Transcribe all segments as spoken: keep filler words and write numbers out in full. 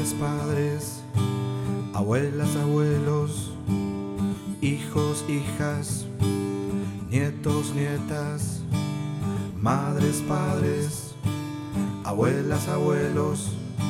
madres, padres, abuelas, abuelos, hijos, hijas, nietos, nietas, madres, padres, abuelas, abuelos,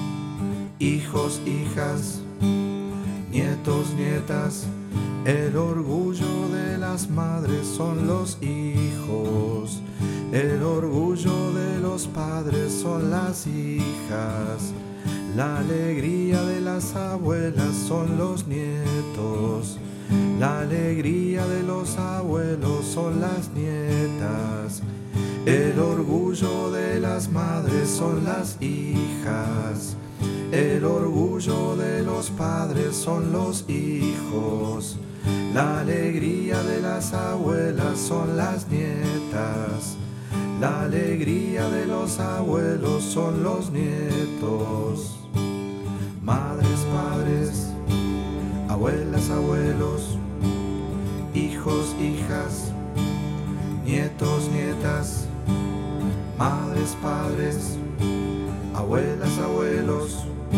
hijos, hijas, nietos, nietas. El orgullo de las madres son los hijos, el orgullo de los padres son las hijas, la alegría de las abuelas son los nietos, la alegría de los abuelos son las nietas, el orgullo de las madres son las hijas, el orgullo de los padres son los hijos, la alegría de las abuelas son las nietas, la alegría de los abuelos son los nietos. Madres, padres, abuelas, abuelos, hijos, hijas, nietos, nietas, madres, padres, abuelas, abuelos,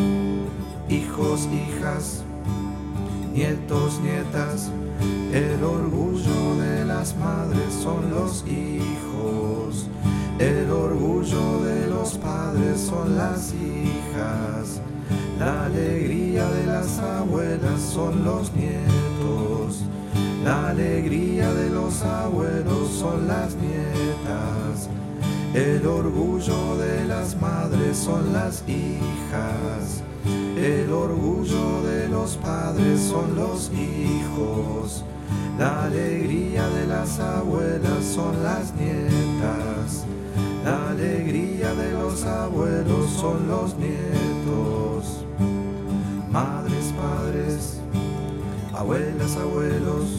hijos, hijas, nietos, nietas. El orgullo de las madres son los hijos, el orgullo de los padres son las hijas, la alegría de las abuelas son los nietos, la alegría de los abuelos son las nietas, el orgullo de las madres son las hijas, el orgullo de los padres son los hijos, la alegría de las abuelas son las nietas, la alegría de los abuelos son los nietos. Madres, padres, abuelas, abuelos,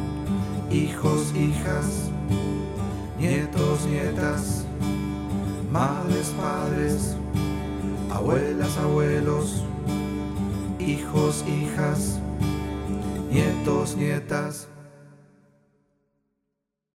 hijos, hijas, nietos, nietas, madres, padres, abuelas, abuelos, hijos, hijas, nietos, nietas.